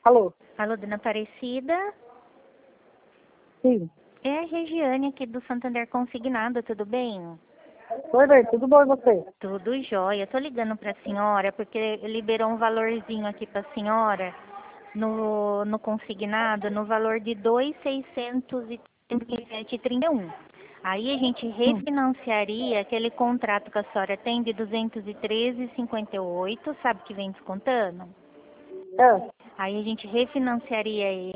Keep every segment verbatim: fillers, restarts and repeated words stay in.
Alô? Alô, dona Aparecida? Sim. É a Regiane aqui do Santander Consignado, tudo bem? Oi, bem, tudo bom e você? Tudo jóia. Tô ligando pra senhora porque liberou um valorzinho aqui pra senhora no, no consignado no valor de dois mil seiscentos e trinta e sete reais e trinta e um centavos. Aí a gente refinanciaria aquele contrato que a senhora tem de duzentos e treze reais e cinquenta e oito centavos, sabe que vem descontando? É. Aí a gente refinanciaria ele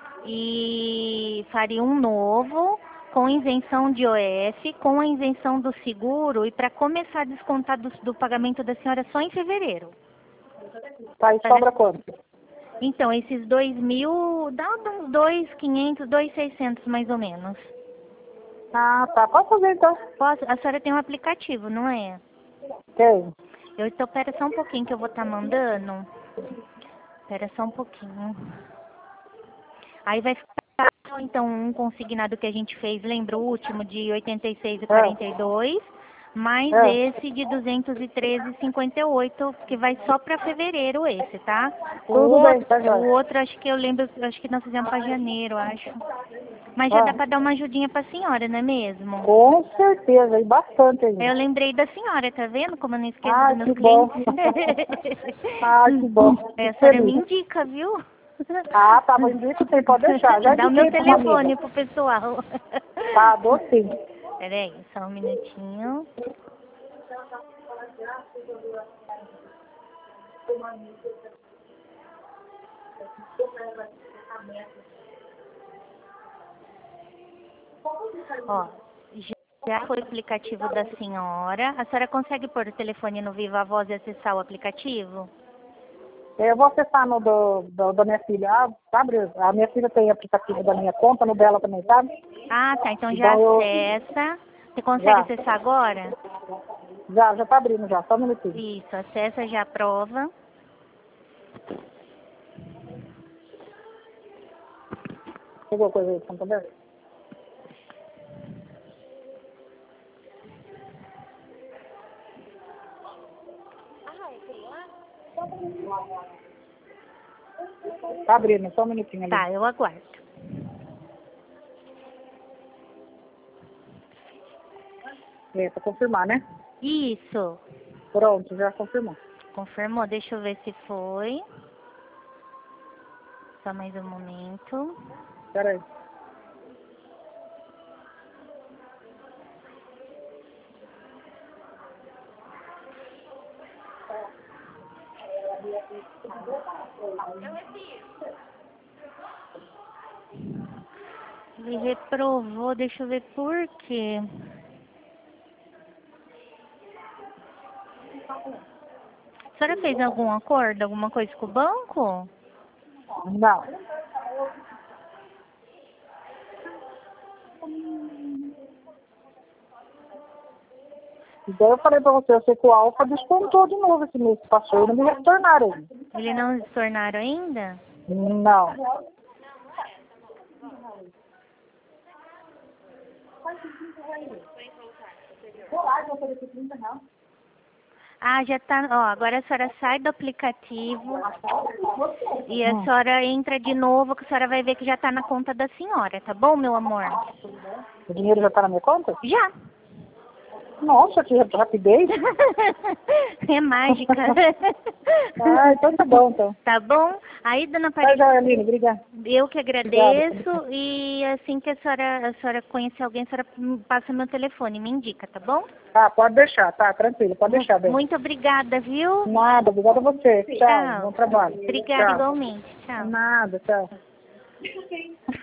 e faria um novo com isenção de O F, com a isenção do seguro e para começar a descontar do, do pagamento da senhora só em fevereiro. Tá, e sobra quanto? Então, esses dois mil, dá uns dois mil e quinhentos, dois mil e seiscentos mais ou menos. Ah, tá. Pode fazer então. Posso? A senhora tem um aplicativo, não é? Tem. Eu estou, pera só um pouquinho que eu vou estar mandando. Pera só um pouquinho. Aí vai ficar, então, um consignado que a gente fez, lembra o último, de oitenta e seis reais e quarenta e dois centavos, mais É. esse de duzentos e treze reais e cinquenta e oito centavos, que vai só para fevereiro esse, tá? O Tudo bem, outro, tá o jóia. outro, acho que eu lembro, acho que nós fizemos para janeiro, acho. Mas já dá Ah, para dar uma ajudinha para a senhora, não é mesmo? com certeza, e bastante ainda. Eu lembrei da senhora, tá vendo? Como eu não esqueço Ah, dos meus que bom. clientes. Ah, que bom. É, a Fico senhora me feliz. indica, viu? Ah, tá, mas indica sim, pode deixar. Já Dá o meu indiquei pra uma telefone amiga. pro pessoal. Tá, dou sim. Peraí, só um minutinho. Ó, já foi o aplicativo da senhora. A senhora consegue pôr o telefone no Viva Voz e acessar o aplicativo? Eu vou acessar no do, do, da minha filha. Ah, sabe? A minha filha tem aplicativo da minha conta, no dela também, sabe? Ah, tá. Então já Então eu. acessa. Você consegue Já. acessar agora? Já, já tá abrindo já, só um minutinho. Isso, acessa já a prova. Pegou coisa aí, Santander? Tá abrindo, só um minutinho ali. Tá, eu aguardo. É, pra confirmar, né? Isso. Pronto, já confirmou. Confirmou? Deixa eu ver se foi. Só mais um momento. Pera aí. Ele reprovou, deixa eu ver por quê. A senhora fez algum acordo, alguma coisa com o banco? Não. Então eu falei pra você, eu sei que o Alfa descontou de novo esse mês que passou e não me retornaram ainda. Ele não se tornaram ainda? Não. Ah, já tá. Ó, agora a senhora sai do aplicativo e a senhora entra de novo, que a senhora vai ver que já tá na conta da senhora, tá bom, meu amor? O dinheiro já tá na minha conta? Já. Nossa, que rapidez. É mágica. Ah, então tá bom, então. Tá bom? Aí, dona Tá, Aparecida, joia, Aline, obrigada. eu que Obrigada. agradeço e assim que a senhora, a senhora conhecer alguém, a senhora me passa meu telefone, me indica, tá bom? Tá, pode deixar, tá, tranquilo, pode deixar, bem. Muito obrigada, viu? Nada, obrigada a você. Tchau, Tchau. bom trabalho. Obrigada Tchau. igualmente. Tchau. Nada, tchau.